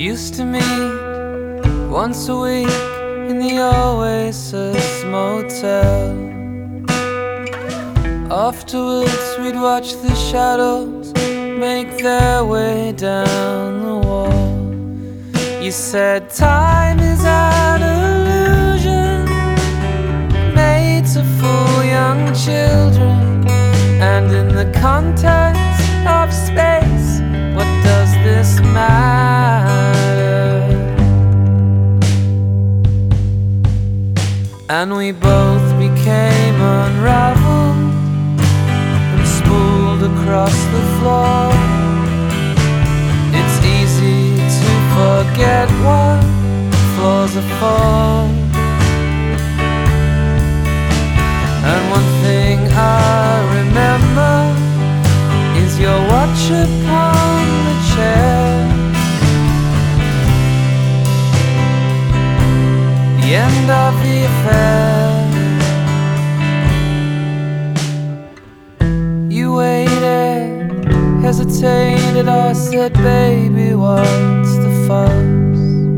used to meet once a week in the Oasis Motel. Afterwards we'd watch the shadows make their way down the wall. You said time is an illusion made to fool young children, and in the context of space, what does this matter? And we both became unraveled and spooled across the floor. It's easy to forget what floors are for. And one thing I remember is your watch upon the chair. The end of the affair. You waited, hesitated, I said, baby, what's the fuss?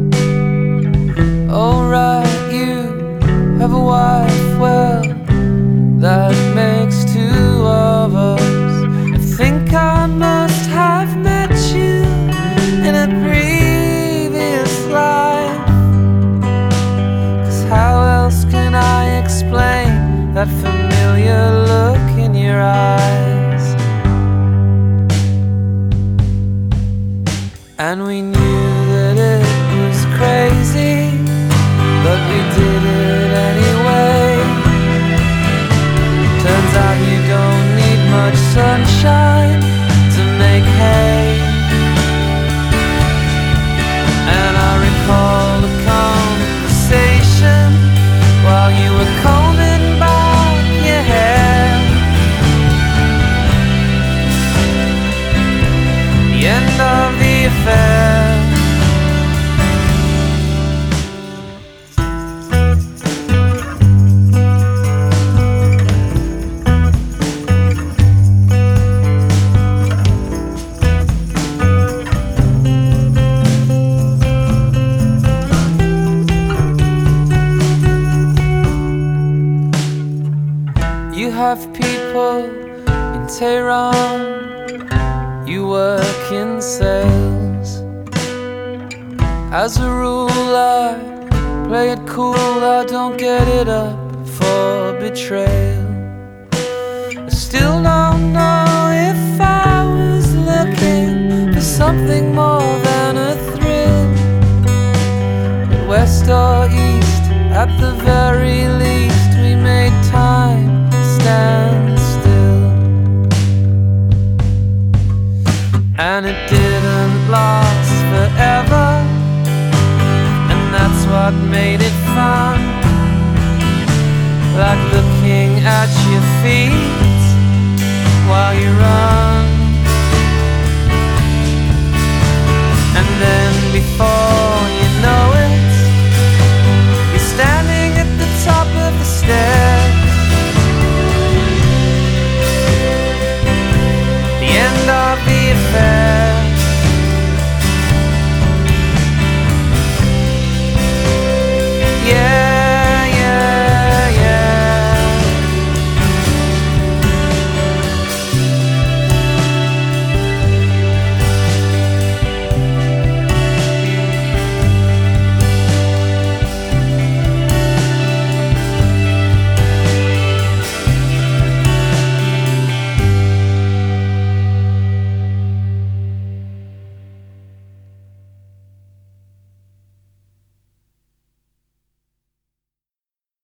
Alright, you have a wife, well, that makes two of us. I think I must have met you in a previous life, 'cause how else can I explain that familiar look in your eyes? And we knew that it was crazy, but we did it anyway. Turns out you don't need much sunshine to make hay. And I recall a conversation while you were combing back your hair. The end of the affair. You have people in Tehran, you work in sales. As a rule I play it cool, I don't get it up for betrayal. I still don't know if I was looking for something more than a thrill. But west or east, at the very least, we made time stand still. And it didn't last forever, and that's what made it fun. Like looking at your feet while you run.